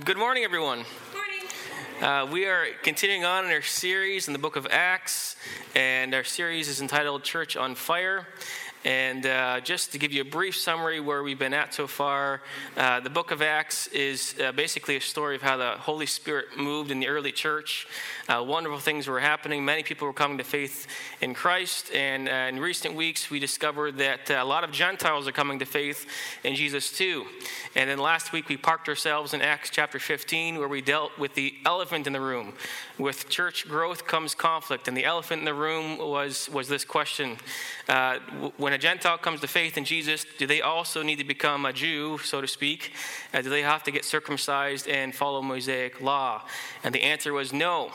Good morning, everyone. Morning. We are continuing on in our series in the book of Acts, and our series is entitled Church on Fire. And just to give you a brief summary where we've been at so far, the book of Acts is basically a story of how the Holy Spirit moved in the early church. Wonderful things were happening. Many people were coming to faith in Christ. And in recent weeks, we discovered that a lot of Gentiles are coming to faith in Jesus too. And then last week, we parked ourselves in Acts chapter 15, where we dealt with the elephant in the room. With church growth comes conflict. And the elephant in the room was this question. When a Gentile comes to faith in Jesus, do they also need to become a Jew, so to speak? Do they have to get circumcised and follow Mosaic law? And the answer was no.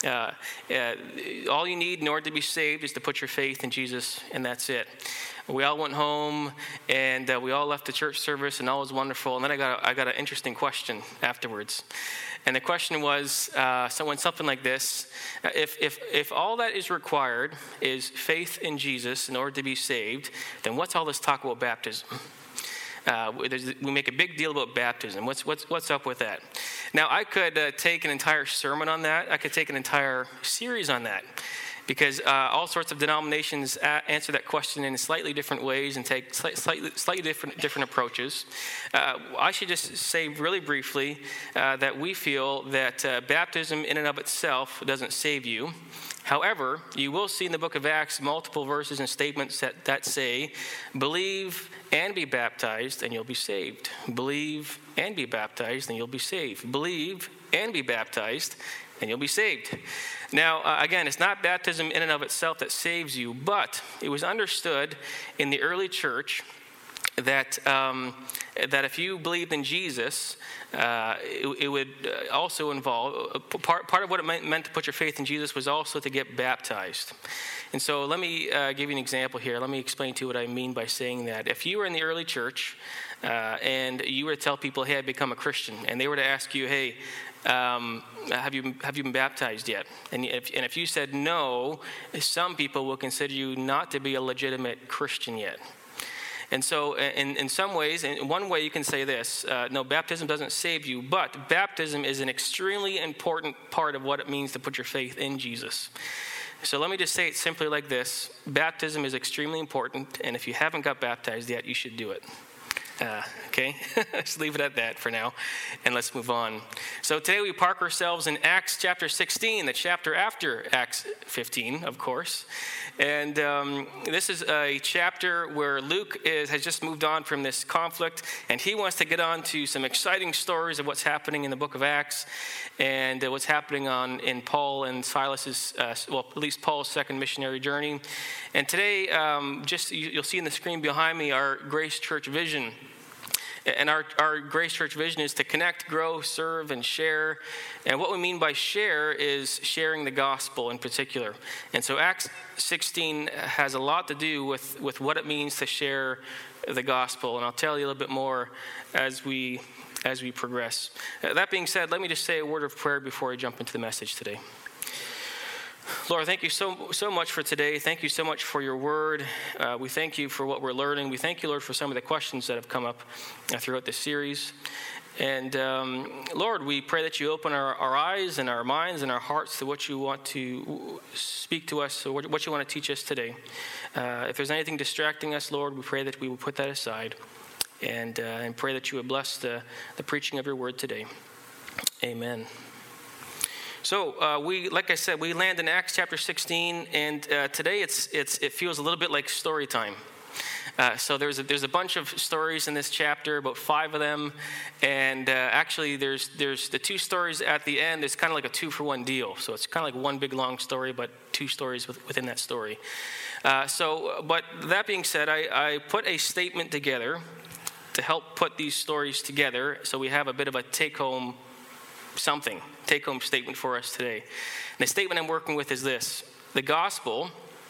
All you need in order to be saved is to put your faith in Jesus, and that's it. We all went home, and we all left the church service, and all was wonderful. And then I got an interesting question afterwards. And the question was something like this: if all that is required is faith in Jesus in order to be saved, then what's all this talk about baptism? We make a big deal about baptism. What's up with that? Now, I could take an entire sermon on that. I could take an entire series on that, because all sorts of denominations answer that question in slightly different ways and take slightly different approaches. I should just say really briefly that we feel that baptism in and of itself doesn't save you. However, you will see in the book of Acts multiple verses and statements that say, believe and be baptized and you'll be saved. Believe and be baptized and you'll be saved. Believe and be baptized and you'll be saved. Now, again, it's not baptism in and of itself that saves you, but it was understood in the early church that if you believed in Jesus, it would also involve, part of what it meant to put your faith in Jesus was also to get baptized. And so let me give you an example here. Let me explain to you what I mean by saying that. If you were in the early church and you were to tell people, hey, I've become a Christian, and they were to ask you, hey, have you been baptized yet? And if you said no, some people will consider you not to be a legitimate Christian yet. And so in some ways, in one way you can say this, no, baptism doesn't save you, but baptism is an extremely important part of what it means to put your faith in Jesus. So let me just say it simply like this: baptism is extremely important, and if you haven't got baptized yet, you should do it. Okay, let's leave it at that for now, and let's move on. So today we park ourselves in Acts chapter 16, the chapter after Acts 15, of course. And this is a chapter where Luke has just moved on from this conflict, and he wants to get on to some exciting stories of what's happening in the book of Acts and what's happening in Paul and Silas's, at least Paul's second missionary journey. And today, you'll see on the screen behind me our Grace Church vision. And our Grace Church vision is to connect, grow, serve, and share. And what we mean by share is sharing the gospel in particular. And so Acts 16 has a lot to do with what it means to share the gospel. And I'll tell you a little bit more as we progress. That being said, let me just say a word of prayer before I jump into the message today. Lord, thank you so much for today. Thank you so much for your word. We thank you for what we're learning. We thank you, Lord, for some of the questions that have come up throughout this series. And Lord, we pray that you open our eyes and our minds and our hearts to what you want to speak to us, or what you want to teach us today. If there's anything distracting us, Lord, we pray that we will put that aside and pray that you would bless the preaching of your word today. Amen. So like I said, we land in Acts chapter 16, and today it feels a little bit like story time. So there's a bunch of stories in this chapter, about 5 of them, and actually there's the 2 stories at the end. It's kind of like a 2-for-1 deal. So it's kind of like one big long story, but 2 stories within that story. But that being said, I put a statement together to help put these stories together, so we have a bit of a take-home statement for us today. And the statement I'm working with is this: the gospel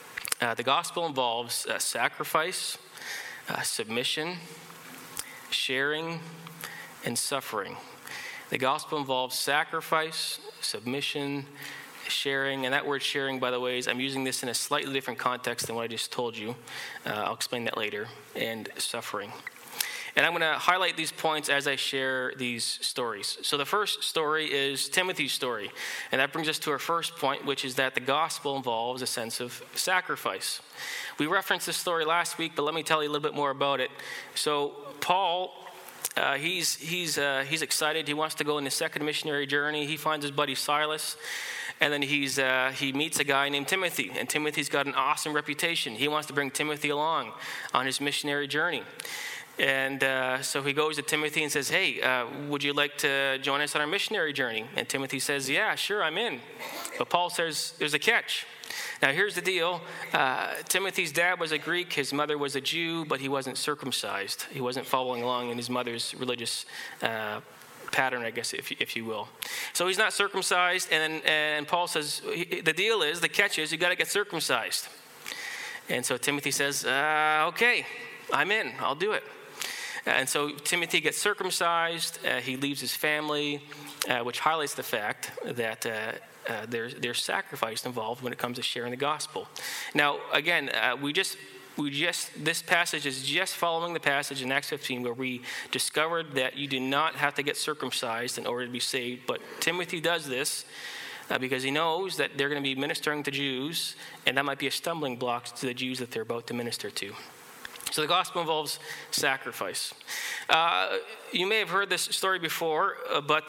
involves sacrifice, submission, sharing, and suffering. The gospel involves sacrifice, submission, sharing, and that word sharing, by the way, I'm using this in a slightly different context than what I just told you. I'll explain that later, and suffering. And I'm going to highlight these points as I share these stories. So the first story is Timothy's story. And that brings us to our first point, which is that the gospel involves a sense of sacrifice. We referenced this story last week, but let me tell you a little bit more about it. So Paul, he's excited. He wants to go on the second missionary journey. He finds his buddy Silas. And then he meets a guy named Timothy. And Timothy's got an awesome reputation. He wants to bring Timothy along on his missionary journey. And so he goes to Timothy and says, hey, would you like to join us on our missionary journey? And Timothy says, yeah, sure, I'm in. But Paul says, there's a catch. Now, here's the deal. Timothy's dad was a Greek. His mother was a Jew, but he wasn't circumcised. He wasn't following along in his mother's religious pattern, I guess, if you will. So he's not circumcised. And Paul says, the catch is, you got to get circumcised. And so Timothy says, okay, I'm in. I'll do it. And so Timothy gets circumcised. He leaves his family, which highlights the fact that there's sacrifice involved when it comes to sharing the gospel. Now, again, this passage is just following the passage in Acts 15 where we discovered that you do not have to get circumcised in order to be saved. But Timothy does this because he knows that they're going to be ministering to Jews, and that might be a stumbling block to the Jews that they're about to minister to. So the gospel involves sacrifice. You may have heard this story before, but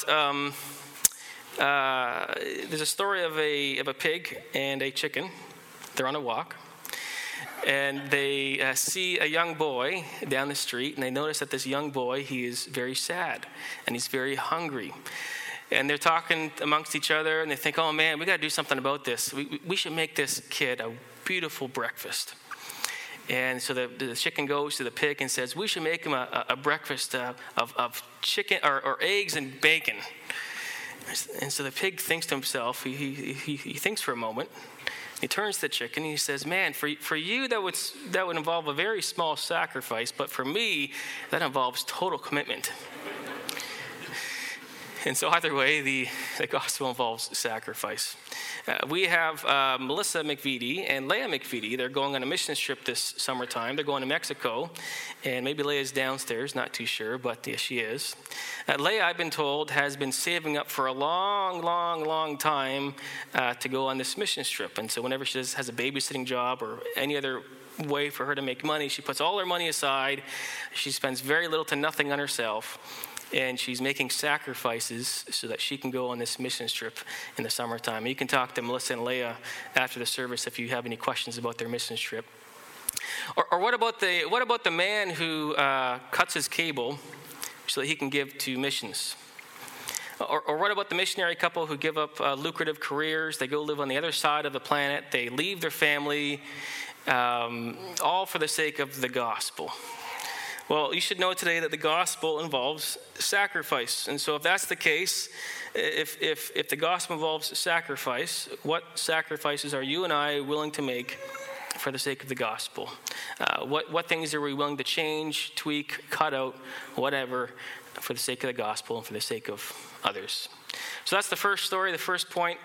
there's a story of a pig and a chicken. They're on a walk, and they see a young boy down the street, and they notice that this young boy, he is very sad, and he's very hungry. And they're talking amongst each other, and they think, oh man, we got to do something about this. We should make this kid a beautiful breakfast. And so the chicken goes to the pig and says, we should make him a breakfast of chicken or eggs and bacon. And so the pig thinks to himself, he thinks for a moment. He turns to the chicken and he says, man, for you that would involve a very small sacrifice, but for me, that involves total commitment. And so either way, the gospel involves sacrifice. We have Melissa McVitie and Leah McVitie. They're going on a mission trip this summertime. They're going to Mexico. And maybe Leah's downstairs, not too sure, but yeah, she is. Leah, I've been told, has been saving up for a long, long, long time to go on this mission trip. And so whenever she has a babysitting job or any other way for her to make money, she puts all her money aside. She spends very little to nothing on herself. And she's making sacrifices so that she can go on this mission trip in the summertime. You can talk to Melissa and Leah after the service if you have any questions about their mission trip. Or what about the man who cuts his cable so that he can give to missions? Or what about the missionary couple who give up lucrative careers? They go live on the other side of the planet. They leave their family, all for the sake of the gospel. Well, you should know today that the gospel involves sacrifice. And so if that's the case, if the gospel involves sacrifice, what sacrifices are you and I willing to make for the sake of the gospel? What things are we willing to change, tweak, cut out, whatever, for the sake of the gospel and for the sake of others? So that's the first story, the first point.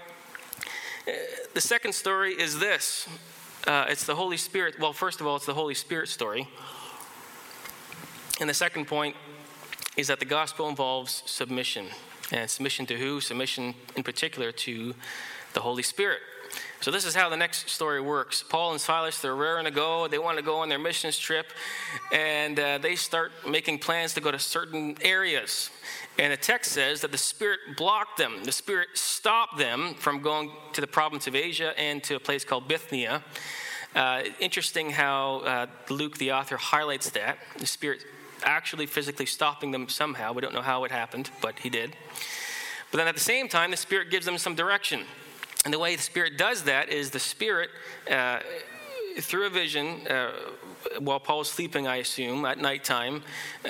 The second story is this. It's the Holy Spirit. Well, first of all, it's the Holy Spirit story. And the second point is that the gospel involves submission. And submission to who? Submission in particular to the Holy Spirit. So this is how the next story works. Paul and Silas, they're raring to go. They want to go on their missions trip. And they start making plans to go to certain areas. And the text says that the Spirit blocked them. The Spirit stopped them from going to the province of Asia and to a place called Bithynia. Interesting how Luke, the author, highlights that. The Spirit actually physically stopping them somehow. We don't know how it happened, but he did. But then at the same time, the Spirit gives them some direction. And the way the Spirit does that is the Spirit, through a vision, while Paul's sleeping, I assume, at nighttime,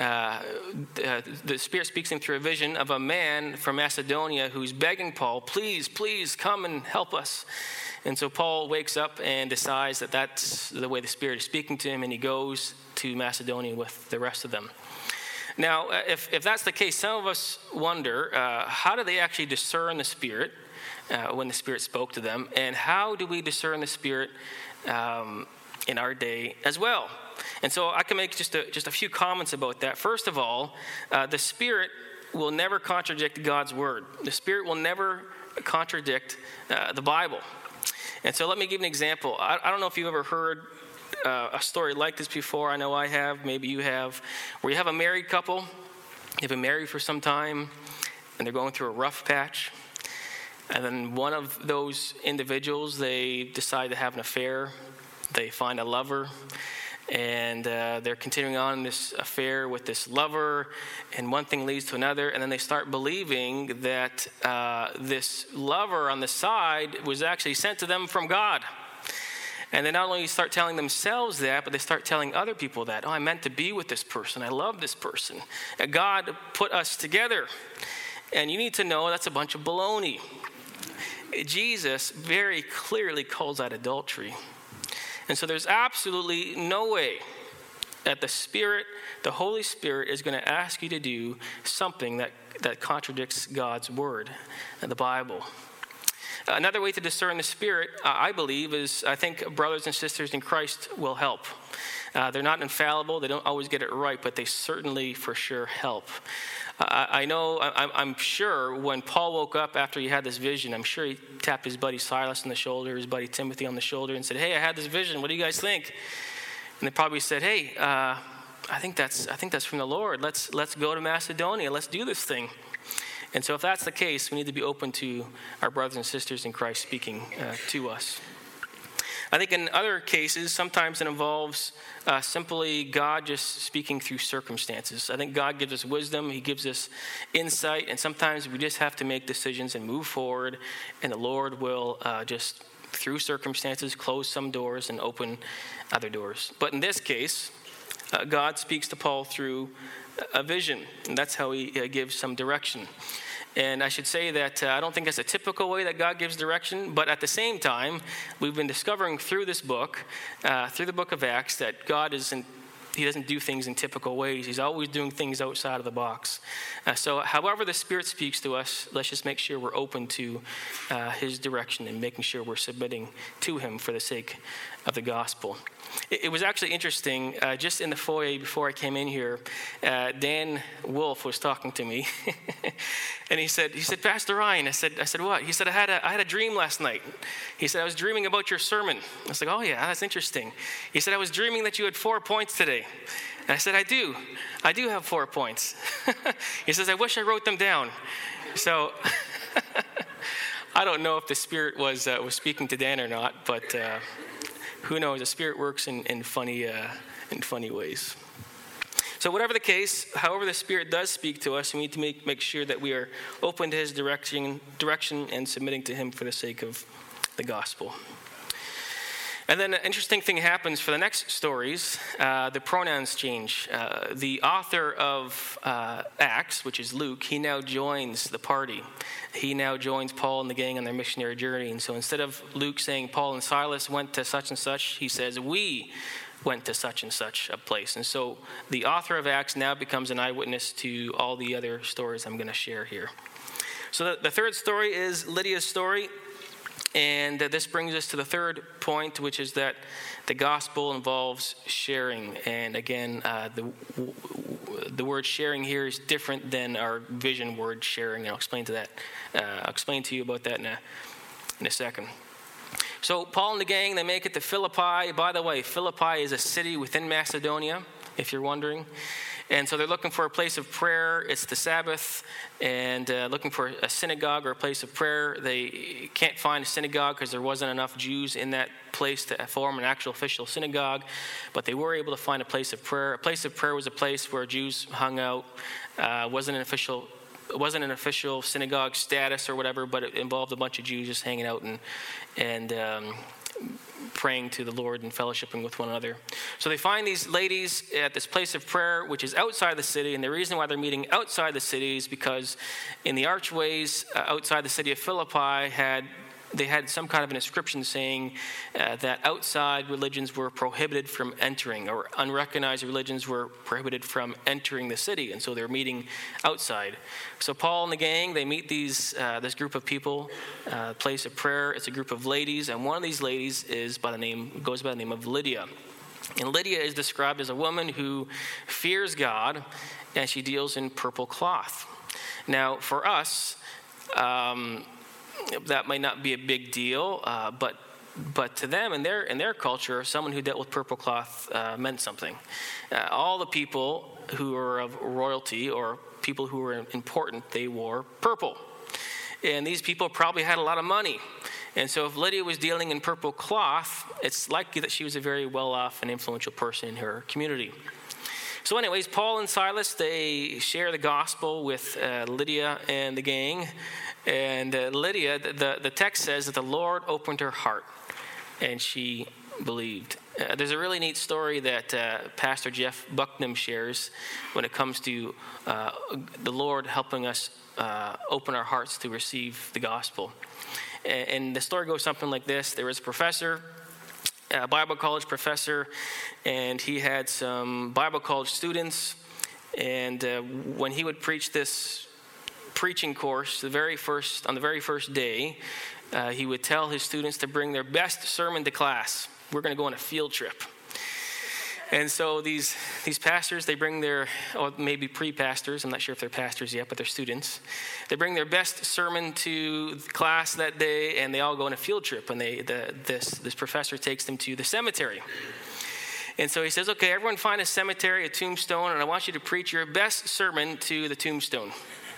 the Spirit speaks to him through a vision of a man from Macedonia who's begging Paul, please, please come and help us. And so Paul wakes up and decides that that's the way the Spirit is speaking to him, and he goes to Macedonia with the rest of them. Now, if that's the case, some of us wonder, how do they actually discern the Spirit when the Spirit spoke to them? And how do we discern the Spirit in our day as well. And so I can make just a few comments about that. First of all, the Spirit will never contradict God's word. The Spirit will never contradict the Bible. And so let me give an example. I don't know if you've ever heard a story like this before. I know I have. Maybe you have. Where you have a married couple. They've been married for some time, and they're going through a rough patch. And then one of those individuals, they decide to have an affair. They find a lover. And they're continuing on this affair with this lover, and one thing leads to another, and then they start believing that this lover on the side was actually sent to them from God. And they not only start telling themselves that, but they start telling other people that. Oh, I meant to be with this person. I love this person. God put us together. And you need to know that's a bunch of baloney. Jesus very clearly calls that adultery. And so there's absolutely no way that the Holy Spirit is going to ask you to do something that contradicts God's word and the Bible. Another way to discern the Spirit, I believe, is I think brothers and sisters in Christ will help. They're not infallible. They don't always get it right, but they certainly for sure help. I'm sure when Paul woke up after he had this vision, I'm sure he tapped his buddy Silas on the shoulder, his buddy Timothy on the shoulder, and said, "Hey, I had this vision. What do you guys think?" And they probably said, "Hey, I think that's from the Lord. Let's go to Macedonia. Let's do this thing." And so if that's the case, we need to be open to our brothers and sisters in Christ speaking to us. I think in other cases, sometimes it involves simply God just speaking through circumstances. I think God gives us wisdom. He gives us insight. And sometimes we just have to make decisions and move forward. And the Lord will just, through circumstances, close some doors and open other doors. But in this case, God speaks to Paul through a vision. And that's how he gives some direction. And I should say that I don't think that's a typical way that God gives direction, but at the same time, we've been discovering through this book, through the book of Acts, that God He doesn't do things in typical ways. He's always doing things outside of the box. So however the Spirit speaks to us, let's just make sure we're open to His direction and making sure we're submitting to Him for the sake of the gospel. It was actually interesting, just in the foyer before I came in here, Dan Wolf was talking to me, and he said, "Pastor Ryan," I said, "What?" He said, I had a dream last night. He said, "I was dreaming about your sermon." I was like, "Oh yeah, that's interesting." He said, "I was dreaming that you had 4 points today." And I said, I do have 4 points. He says, "I wish I wrote them down." So I don't know if the Spirit was speaking to Dan or not, but who knows? The Spirit works in funny ways. So whatever the case, however the Spirit does speak to us, we need to make sure that we are open to His direction and submitting to Him for the sake of the gospel. And then an interesting thing happens for the next stories. The pronouns change. The author of Acts, which is Luke, he now joins the party. He now joins Paul and the gang on their missionary journey. And so instead of Luke saying Paul and Silas went to such and such, he says we went to such and such a place. And so the author of Acts now becomes an eyewitness to all the other stories I'm going to share here. So the third story is Lydia's story. And this brings us to the third point, which is that the gospel involves sharing. And again, the word sharing here is different than our vision word sharing. And I'll explain to you about that in a second. So Paul and the gang, they make it to Philippi. By the way, Philippi is a city within Macedonia, if you're wondering. And so they're looking for a place of prayer. It's the Sabbath, and looking for a synagogue or a place of prayer. They can't find a synagogue because there wasn't enough Jews in that place to form an actual official synagogue. But they were able to find a place of prayer. A place of prayer was a place where Jews hung out. It wasn't an official synagogue status or whatever, but it involved a bunch of Jews just hanging out and praying to the Lord and fellowshipping with one another. So they find these ladies at this place of prayer, which is outside the city. And the reason why they're meeting outside the city is because in the archways outside the city of Philippi had they had some kind of an inscription saying that outside religions were prohibited from entering, or unrecognized religions were prohibited from entering the city, and so they were meeting outside. So Paul and the gang, they meet this group of people, place of prayer. It's a group of ladies, and one of these ladies goes by the name of Lydia. And Lydia is described as a woman who fears God, and she deals in purple cloth. Now, for us, that might not be a big deal, but to them in their culture, someone who dealt with purple cloth meant something. All the people who were of royalty or people who were important, they wore purple. And these people probably had a lot of money. And so if Lydia was dealing in purple cloth, it's likely that she was a very well-off and influential person in her community. So anyways, Paul and Silas, they share the gospel with Lydia and the gang. And Lydia, the text says that the Lord opened her heart, and she believed. There's a really neat story that Pastor Jeff Bucknam shares when it comes to the Lord helping us open our hearts to receive the gospel. And the story goes something like this. There was a professor, a Bible college professor, and he had some Bible college students. And when he would preach this preaching course, on the very first day, he would tell his students to bring their best sermon to class. We're going to go on a field trip. And so these pastors, they bring their, or maybe pre-pastors, I'm not sure if they're pastors yet, but they're students. They bring their best sermon to class that day, and they all go on a field trip. And this professor takes them to the cemetery. And so he says, okay, everyone find a cemetery, a tombstone, and I want you to preach your best sermon to the tombstone.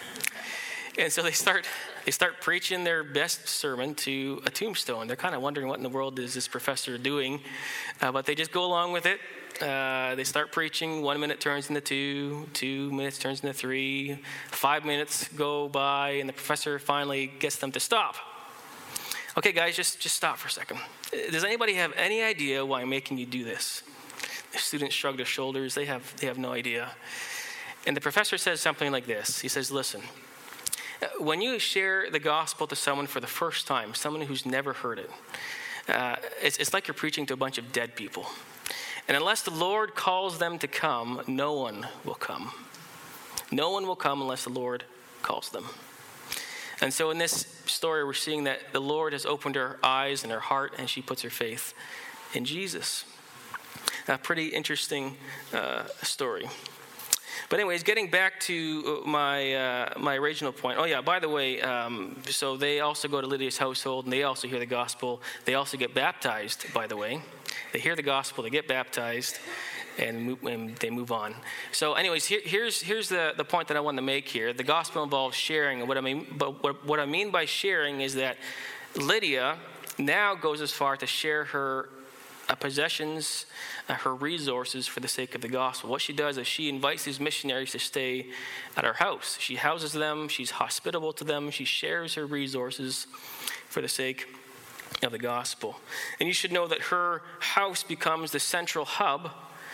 And so they start preaching their best sermon to a tombstone. They're kind of wondering what in the world is this professor doing, but they just go along with it. They start preaching. 1 minute turns into 2 minutes turns into 3, 5 minutes go by, and the professor finally gets them to stop. Okay, guys, just stop for a second. Does anybody have any idea why I'm making you do this? The students shrug their shoulders. They have no idea. And the professor says something like this. He says, listen, when you share the gospel to someone for the first time, someone who's never heard it, it's like you're preaching to a bunch of dead people. And unless the Lord calls them to come, no one will come. No one will come unless the Lord calls them. And so in this story, we're seeing that the Lord has opened her eyes and her heart, and she puts her faith in Jesus. A pretty interesting story. But anyways, getting back to my original point. Oh yeah, by the way, so they also go to Lydia's household, and they also hear the gospel. They also get baptized, by the way. They hear the gospel, they get baptized, and they move on. So anyways, here's the point that I want to make here. The gospel involves sharing, and what I mean by sharing is that Lydia now goes as far to share her possessions, her resources for the sake of the gospel. What she does is she invites these missionaries to stay at her house. She houses them, she's hospitable to them, she shares her resources for the sake of the gospel. And you should know that her house becomes the central hub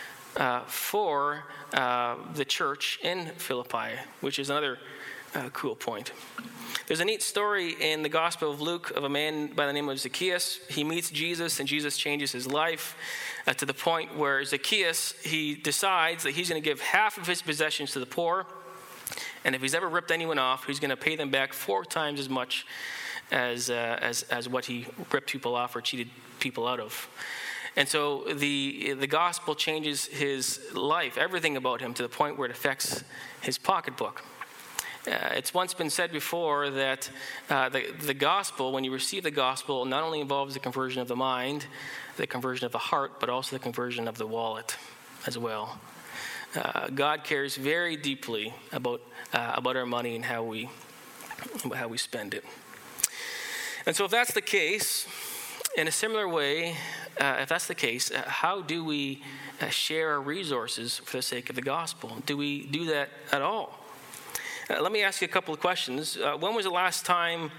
for the church in Philippi, which is another cool point. There's a neat story in the Gospel of Luke of a man by the name of Zacchaeus. He meets Jesus, and Jesus changes his life to the point where Zacchaeus, he decides that he's going to give half of his possessions to the poor, and if he's ever ripped anyone off, he's going to pay them back 4 times as much as what he ripped people off or cheated people out of. And so the gospel changes his life, everything about him, to the point where it affects his pocketbook. It's once been said before that the gospel, when you receive the gospel, not only involves the conversion of the mind, the conversion of the heart, but also the conversion of the wallet as well. God cares very deeply about our money and how we spend it. And so if that's the case, in a similar way, if that's the case, how do we share our resources for the sake of the gospel? Do we do that at all? Let me ask you a couple of questions. When was the last time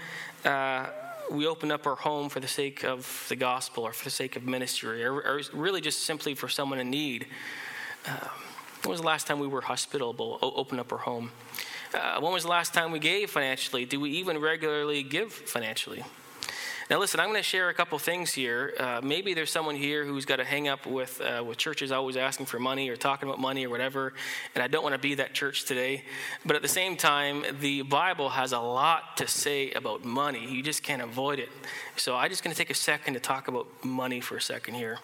we opened up our home for the sake of the gospel or for the sake of ministry, or really just simply for someone in need? When was the last time we were hospitable, opened up our home? When was the last time we gave financially? Do we even regularly give financially? Now listen, I'm going to share a couple things here. Maybe there's someone here who's got a hang up with churches always asking for money or talking about money or whatever, and I don't want to be that church today. But at the same time, the Bible has a lot to say about money. You just can't avoid it. So I'm just going to take a second to talk about money for a second here.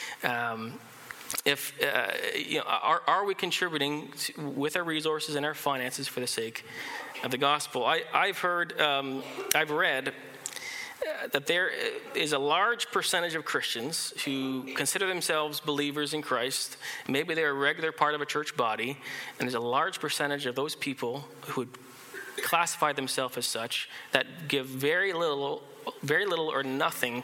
Are we contributing with our resources and our finances for the sake of the gospel? I've read that there is a large percentage of Christians who consider themselves believers in Christ. Maybe they're a regular part of a church body, and there's a large percentage of those people who would classify themselves as such that give very little or nothing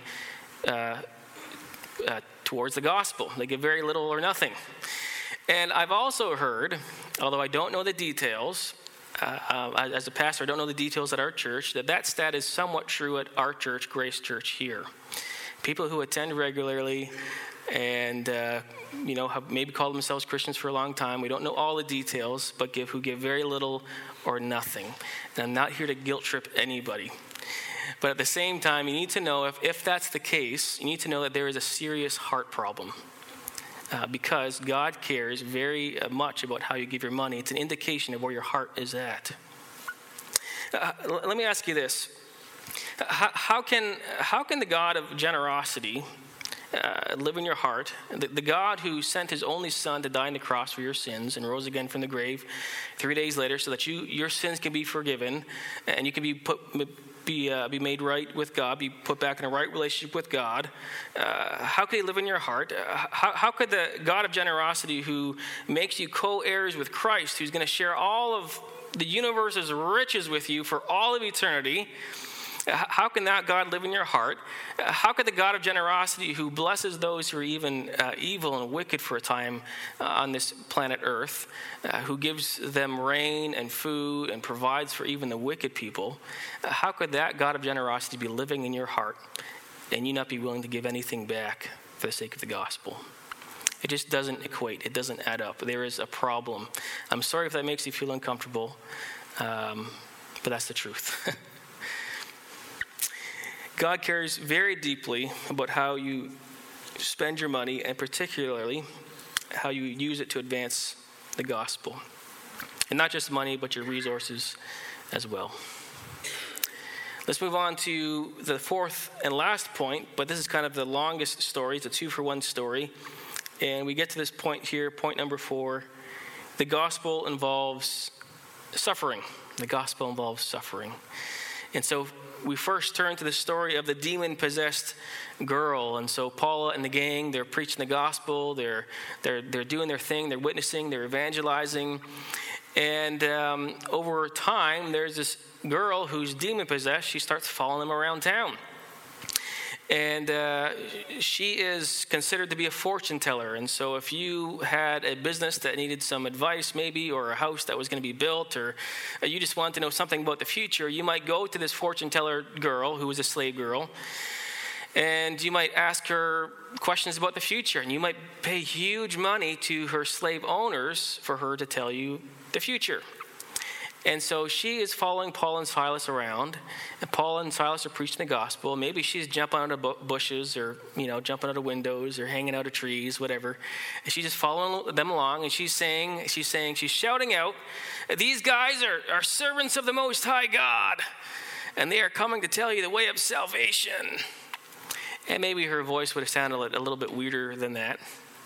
towards the gospel. They give very little or nothing. And I've also heard, although I don't know the details, as a pastor, I don't know the details at our church, that stat is somewhat true at our church, Grace Church here. People who attend regularly and have maybe called themselves Christians for a long time. We don't know all the details, but who give very little or nothing. And I'm not here to guilt trip anybody. But at the same time, you need to know if that's the case, you need to know that there is a serious heart problem. Because God cares very much about how you give your money. It's an indication of where your heart is at. Let me ask you this. How can the God of generosity live in your heart? The God who sent his only son to die on the cross for your sins and rose again from the grave 3 days later so that your sins can be forgiven and you can be made right with God, be put back in a right relationship with God. How could he live in your heart? How could the God of generosity who makes you co-heirs with Christ, who's going to share all of the universe's riches with you for all of eternity, how can that God live in your heart? How could the God of generosity who blesses those who are even evil and wicked for a time on this planet Earth, who gives them rain and food and provides for even the wicked people, how could that God of generosity be living in your heart and you not be willing to give anything back for the sake of the gospel? It just doesn't equate. It doesn't add up. There is a problem. I'm sorry if that makes you feel uncomfortable, but that's the truth. God cares very deeply about how you spend your money, and particularly how you use it to advance the gospel. And not just money, but your resources as well. Let's move on to the fourth and last point, but this is kind of the longest story. It's a 2-for-1 story. And we get to this point here, point number 4. The gospel involves suffering. The gospel involves suffering. And so we first turn to the story of the demon-possessed girl. And so Paula and the gang, they're preaching the gospel. They're doing their thing. They're witnessing. They're evangelizing. And over time, there's this girl who's demon-possessed. She starts following them around town. And she is considered to be a fortune teller. And so if you had a business that needed some advice maybe, or a house that was going to be built, or you just wanted to know something about the future, you might go to this fortune teller girl who was a slave girl, and you might ask her questions about the future. And you might pay huge money to her slave owners for her to tell you the future. And so she is following Paul and Silas around, and Paul and Silas are preaching the gospel. Maybe she's jumping out of bushes, or jumping out of windows, or hanging out of trees, whatever. And she's just following them along, and she's shouting out, "These guys are servants of the Most High God, and they are coming to tell you the way of salvation." And maybe her voice would have sounded a little bit weirder than that.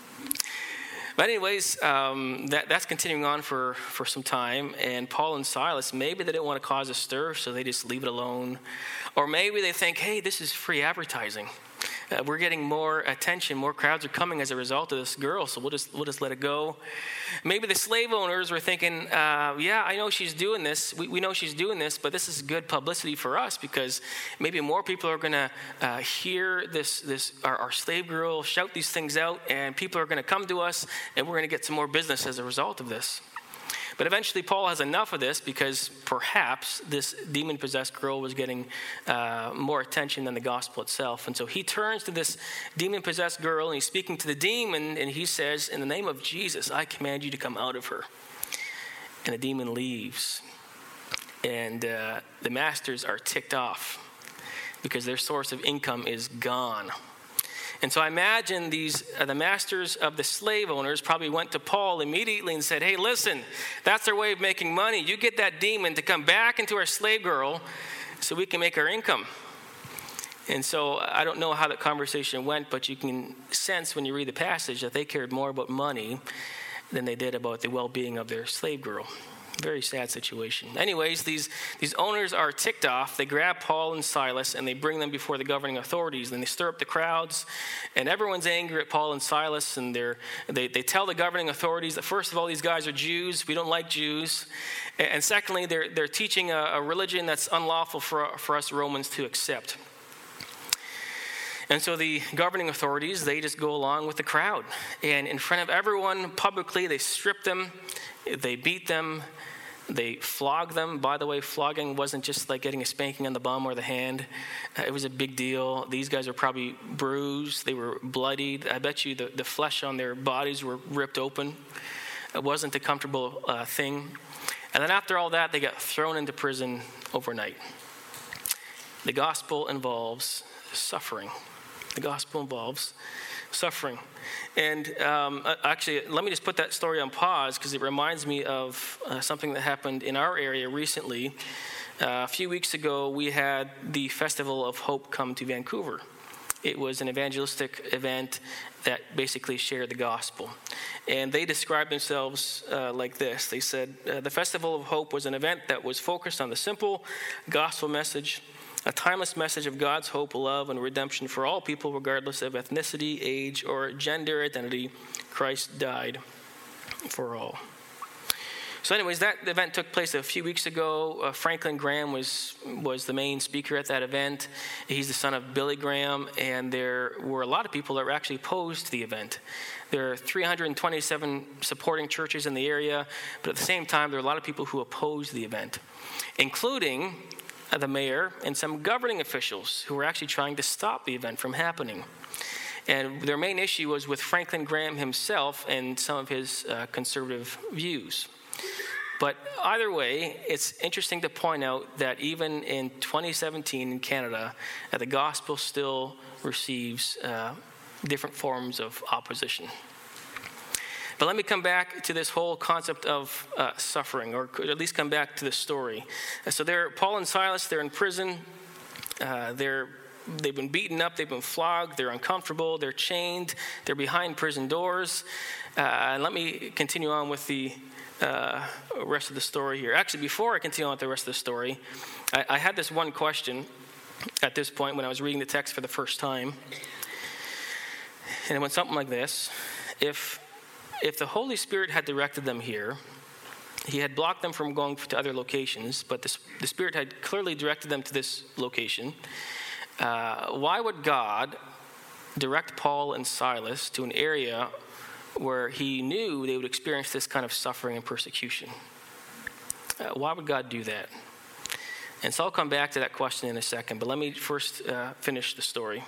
But anyways, that's continuing on for some time. And Paul and Silas, maybe they didn't want to cause a stir, so they just leave it alone. Or maybe they think, hey, this is free advertising. We're getting more attention. More crowds are coming as a result of this girl, so we'll just let it go. Maybe the slave owners were thinking, yeah, I know she's doing this. We know she's doing this, but this is good publicity for us because maybe more people are going to hear our slave girl shout these things out, and people are going to come to us, and we're going to get some more business as a result of this. But eventually Paul has enough of this because perhaps this demon-possessed girl was getting more attention than the gospel itself. And so he turns to this demon-possessed girl, and he's speaking to the demon, and he says, "In the name of Jesus, I command you to come out of her." And the demon leaves. And the masters are ticked off. because their source of income is gone. And so I imagine the masters of the slave owners probably went to Paul immediately and said, hey, listen, that's their way of making money. You get that demon to come back into our slave girl so we can make our income. And so I don't know how that conversation went, but you can sense when you read the passage that they cared more about money than they did about the well-being of their slave girl. Very sad situation. Anyways, these owners are ticked off. They grab Paul and Silas and they bring them before the governing authorities. And they stir up the crowds, and everyone's angry at Paul and Silas. And they tell the governing authorities that first of all, these guys are Jews. We don't like Jews. And secondly, they're teaching a religion that's unlawful for us Romans to accept. And so the governing authorities, they just go along with the crowd. And in front of everyone, publicly, they strip them, they beat them, they flog them. By the way, flogging wasn't just like getting a spanking on the bum or the hand. It was a big deal. These guys were probably bruised. They were bloodied. I bet you the flesh on their bodies were ripped open. It wasn't a comfortable thing. And then after all that, they got thrown into prison overnight. The gospel involves suffering. The gospel involves suffering. And actually, let me just put that story on pause because it reminds me of something that happened in our area recently. A few weeks ago, we had the Festival of Hope come to Vancouver. It was an evangelistic event that basically shared the gospel. And they described themselves like this. They said, the Festival of Hope was an event that was focused on the simple gospel message, a timeless message of God's hope, love, and redemption for all people, regardless of ethnicity, age, or gender identity. Christ died for all. So anyways, that event took place a few weeks ago. Franklin Graham was the main speaker at that event. He's the son of Billy Graham, and there were a lot of people that were actually opposed to the event. There are 327 supporting churches in the area, but at the same time, there are a lot of people who opposed the event, including the mayor and some governing officials who were actually trying to stop the event from happening. And their main issue was with Franklin Graham himself and some of his conservative views. But either way, it's interesting to point out that even in 2017 in Canada, the gospel still receives different forms of opposition. But let me come back to this whole concept of suffering, or at least come back to the story. So Paul and Silas, they're in prison. They've been beaten up, they've been flogged, they're uncomfortable, they're chained, they're behind prison doors. And let me continue on with the rest of the story here. Actually, before I continue on with the rest of the story, I had this one question at this point when I was reading the text for the first time. And it went something like this. If the Holy Spirit had directed them here, he had blocked them from going to other locations, but the Spirit had clearly directed them to this location, why would God direct Paul and Silas to an area where he knew they would experience this kind of suffering and persecution? Why would God do that? And so I'll come back to that question in a second, but let me first finish the story.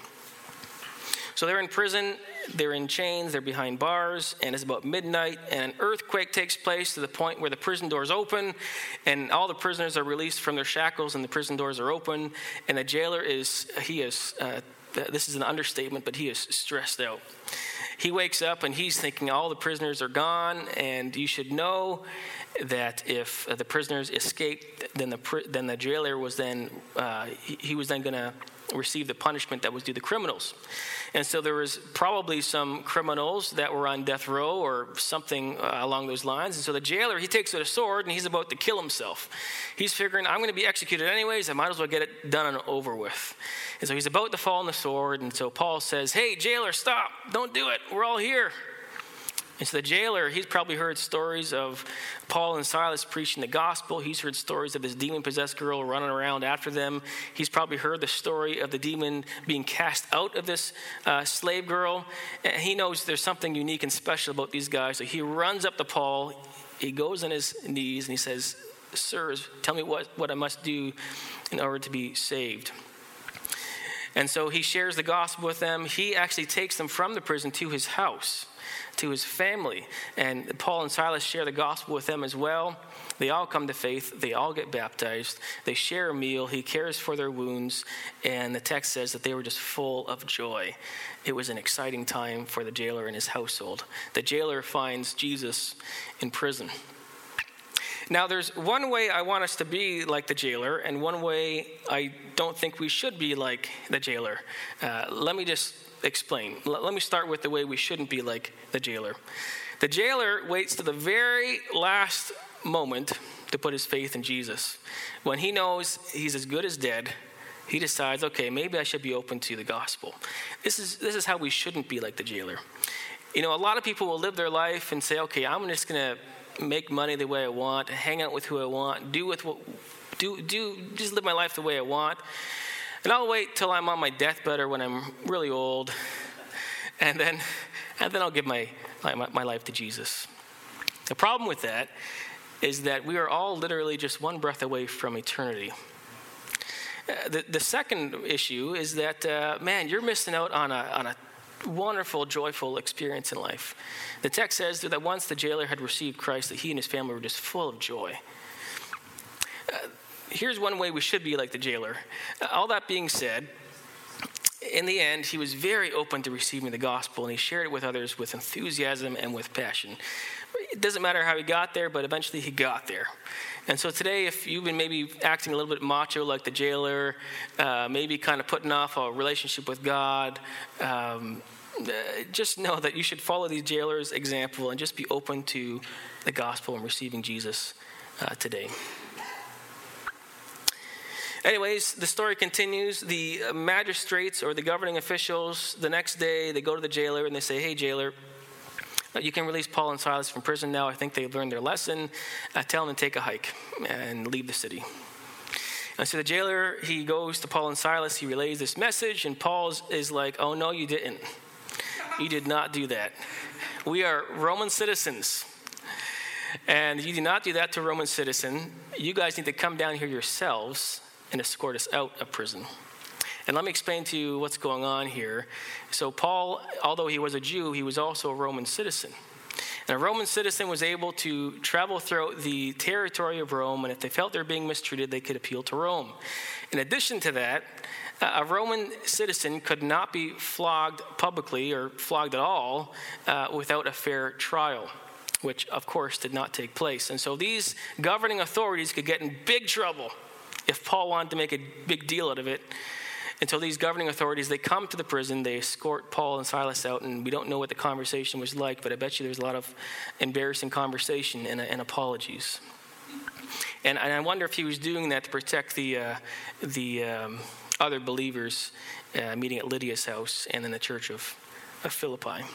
So they're in prison, they're in chains, they're behind bars, and it's about midnight, and an earthquake takes place to the point where the prison doors open, and all the prisoners are released from their shackles, and the prison doors are open, and the jailer this is an understatement, but he is stressed out. He wakes up, and he's thinking all the prisoners are gone, and you should know that if the prisoners escaped, then the jailer was then going to receive the punishment that was due to criminals. And so there was probably some criminals that were on death row or something along those lines. And so the jailer, he takes out a sword and he's about to kill himself. He's figuring, I'm going to be executed anyways. I might as well get it done and over with. And so he's about to fall on the sword. And so Paul says, hey, jailer, stop. Don't do it. We're all here. And so the jailer, he's probably heard stories of Paul and Silas preaching the gospel. He's heard stories of this demon-possessed girl running around after them. He's probably heard the story of the demon being cast out of this slave girl. And he knows there's something unique and special about these guys. So he runs up to Paul. He goes on his knees and he says, sirs, tell me what I must do in order to be saved. And so he shares the gospel with them. He actually takes them from the prison to his house, to his family. And Paul and Silas share the gospel with them as well. They all come to faith. They all get baptized. They share a meal. He cares for their wounds. And the text says that they were just full of joy. It was an exciting time for the jailer and his household. The jailer finds Jesus in prison. Now, there's one way I want us to be like the jailer, and one way I don't think we should be like the jailer. Let me just explain. Let me start with the way we shouldn't be like the jailer. The jailer waits to the very last moment to put his faith in Jesus. When he knows he's as good as dead, he decides, okay, maybe I should be open to the gospel. This is how we shouldn't be like the jailer. A lot of people will live their life and say, okay, I'm just going to make money the way I want, hang out with who I want, just live my life the way I want. And I'll wait till I'm on my deathbed or when I'm really old, and then I'll give my life to Jesus. The problem with that is that we are all literally just one breath away from eternity. The second issue is that, you're missing out on a wonderful, joyful experience in life. The text says that once the jailer had received Christ, that he and his family were just full of joy. Here's one way we should be like the jailer. All that being said, in the end, he was very open to receiving the gospel, and he shared it with others with enthusiasm and with passion. It doesn't matter how he got there, but eventually he got there. And so today, if you've been maybe acting a little bit macho like the jailer, maybe kind of putting off a relationship with God, just know that you should follow the jailer's example and just be open to the gospel and receiving Jesus today. Anyways, the story continues. The magistrates or the governing officials, the next day, they go to the jailer and they say, hey, jailer, you can release Paul and Silas from prison now. I think they've learned their lesson. Tell them to take a hike and leave the city. And so the jailer, he goes to Paul and Silas. He relays this message, and Paul is like, oh, no, you didn't. You did not do that. We are Roman citizens, and you do not do that to a Roman citizen. You guys need to come down here yourselves and escort us out of prison. And let me explain to you what's going on here. So Paul, although he was a Jew, he was also a Roman citizen. And a Roman citizen was able to travel throughout the territory of Rome, and if they felt they were being mistreated, they could appeal to Rome. In addition to that, a Roman citizen could not be flogged publicly or flogged at all without a fair trial, which, of course, did not take place. And so these governing authorities could get in big trouble if Paul wanted to make a big deal out of it. And so these governing authorities, they come to the prison, they escort Paul and Silas out, and we don't know what the conversation was like, but I bet you there's a lot of embarrassing conversation and apologies. And I wonder if he was doing that to protect the other believers meeting at Lydia's house and in the church of Philippi.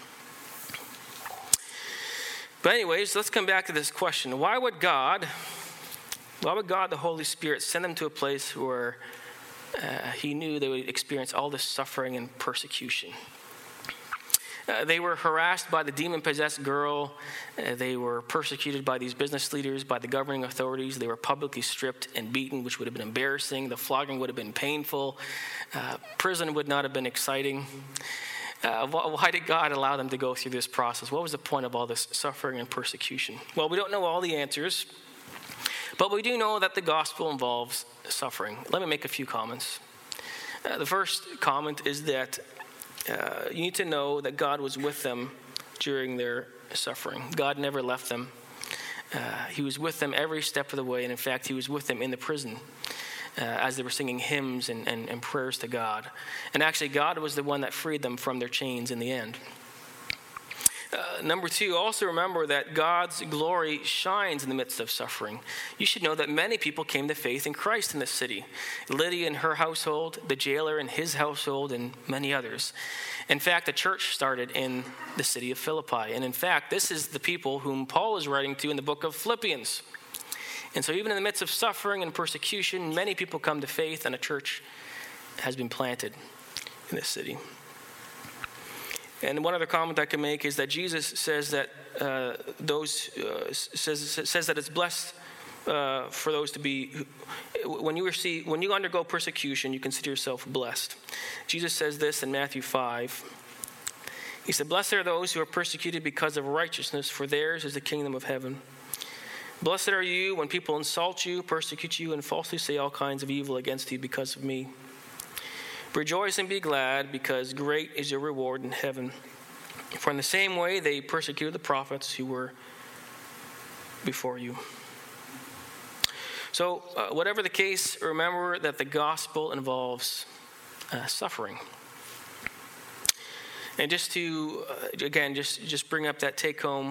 But anyways, let's come back to this question. Why would God, the Holy Spirit, send them to a place where he knew they would experience all this suffering and persecution? They were harassed by the demon-possessed girl. They were persecuted by these business leaders, by the governing authorities. They were publicly stripped and beaten, which would have been embarrassing. The flogging would have been painful. Prison would not have been exciting. Why did God allow them to go through this process? What was the point of all this suffering and persecution? Well, we don't know all the answers, but we do know that the gospel involves suffering. Let me make a few comments. The first comment is that you need to know that God was with them during their suffering. God never left them. He was with them every step of the way, and in fact, he was with them in the prison as they were singing hymns and prayers to God. And actually, God was the one that freed them from their chains in the end. Number two, also remember that God's glory shines in the midst of suffering. You should know that many people came to faith in Christ in this city. Lydia and her household, the jailer and his household, and many others. In fact, the church started in the city of Philippi. And in fact, this is the people whom Paul is writing to in the book of Philippians. And so even in the midst of suffering and persecution, many people come to faith, and a church has been planted in this city. And one other comment I can make is that Jesus says that says that it's blessed for those to be, when you undergo persecution, you consider yourself blessed. Jesus says this in Matthew 5. He said, "Blessed are those who are persecuted because of righteousness, for theirs is the kingdom of heaven. Blessed are you when people insult you, persecute you, and falsely say all kinds of evil against you because of me. Rejoice and be glad, because great is your reward in heaven. For in the same way they persecuted the prophets who were before you." So, whatever the case, remember that the gospel involves suffering. And just to, again, just bring up that take-home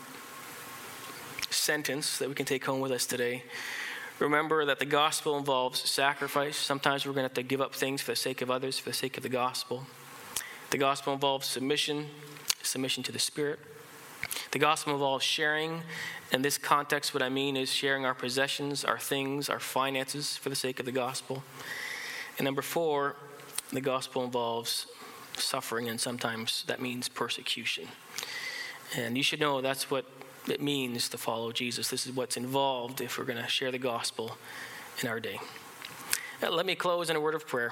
sentence that we can take home with us today. Remember that the gospel involves sacrifice. Sometimes we're going to have to give up things for the sake of others, for the sake of the gospel. The gospel involves submission to the Spirit. The gospel involves sharing. In this context, what I mean is sharing our possessions, our things, our finances for the sake of the gospel. And number 4, the gospel involves suffering, and sometimes that means persecution. And you should know that's what it means to follow Jesus. This is what's involved if we're going to share the gospel in our day. Let me close in a word of prayer.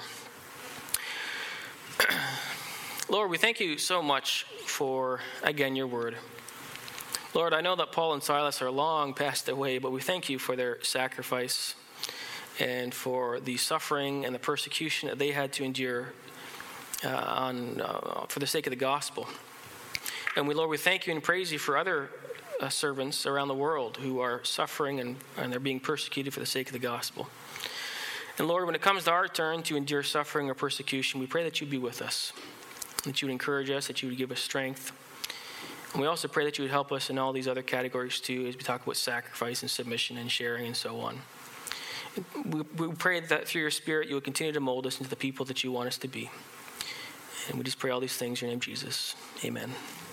Lord, we thank you so much for, again, your word. Lord, I know that Paul and Silas are long passed away, but we thank you for their sacrifice and for the suffering and the persecution that they had to endure for the sake of the gospel. And Lord, we thank you and praise you for other servants around the world who are suffering and they're being persecuted for the sake of the gospel. And Lord, when it comes to our turn to endure suffering or persecution, we pray that you'd be with us, that you would encourage us, that you would give us strength. And we also pray that you would help us in all these other categories too, as we talk about sacrifice and submission and sharing and so on. We pray that through your Spirit you would continue to mold us into the people that you want us to be. And we just pray all these things in your name, Jesus. Amen.